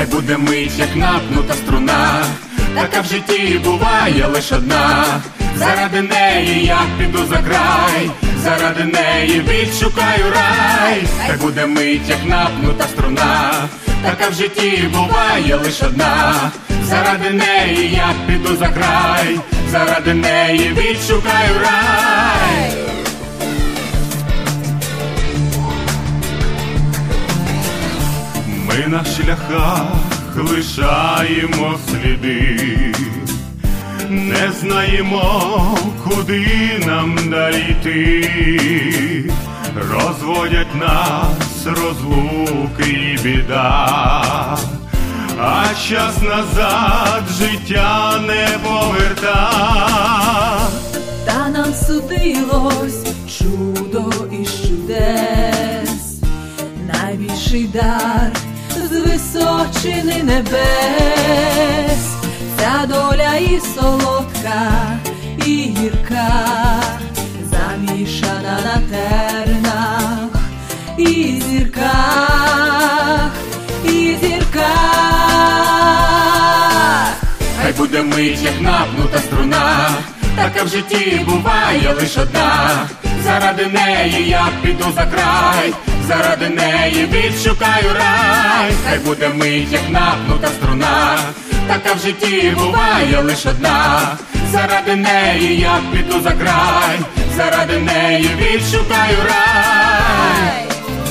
хай буде мить, як напнута струна, така в житті буває лиш одна. Заради неї я піду за край, заради неї відшукаю рай. Хай буде мить, як напнута струна, така в житті буває лиш одна. Заради неї я піду за край, заради неї відшукаю рай. Ми на шляхах лишаємо сліди, не знаємо, куди нам далі йти. Розводять нас розлуки і біда, а час назад життя не поверта. Та нам судилось чудо із чудес, найбільший дар з височини небес. Ця доля і солодка, і гірка, замішана на тернах і зірках, і зірках. Хай буде мить, як напнута струна, така в житті буває лиш одна. Заради неї я піду за край, заради неї відшукаю рай. Хай буде мить, як напнута струна, така в житті буває лиш одна. Заради неї я піду за край, заради неї відшукаю рай.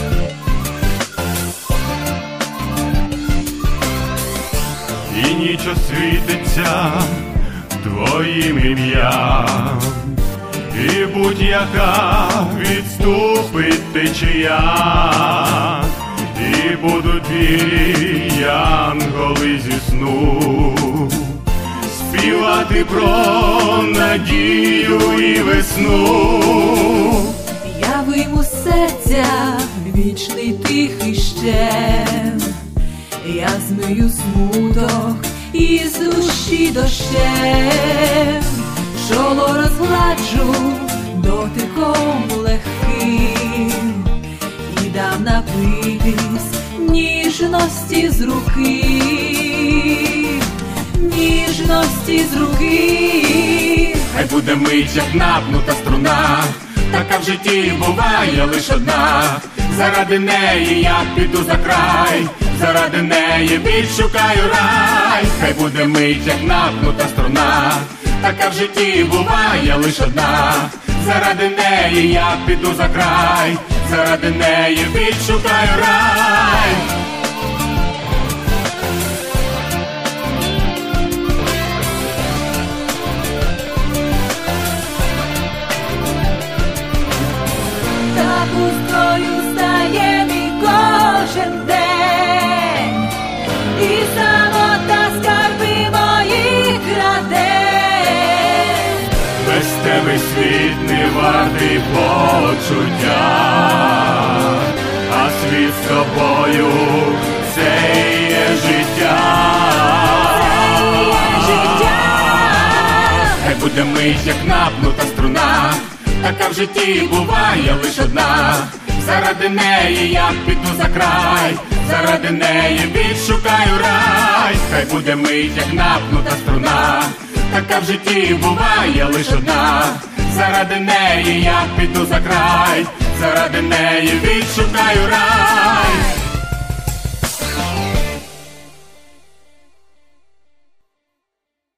І ніч освітиться твоїм ім'ям, і будь-яка відступить течія, і будуть вірі янголи зі сну співати про надію і весну. Я вийму з серця вічний тихий щем, я змию смуток із душі дощем, чоло розгладжу дотиком легким і дам напитись ніжності з руки, ніжності з руки. Хай буде мить, як напнута струна, така в житті буває лиш одна. Заради неї я піду за край, заради неї відшукаю рай. Хай буде мить, як напнута струна, така в житті буває лиш одна. Заради неї я піду за край, заради неї відшукаю рай. Так пустою стає мій кожен день, і самота скарби мої краде. Без тебе світ не вартий почуття, а світ з тобою — це є життя. Хай буде мить, як напнута струна, така в житті буває лиш одна. Заради неї я піду за край, заради неї відшукаю рай. Хай буде мить, як напнута струна, така в житті буває лиш одна. Заради неї я піду за край, заради неї відшукаю рай.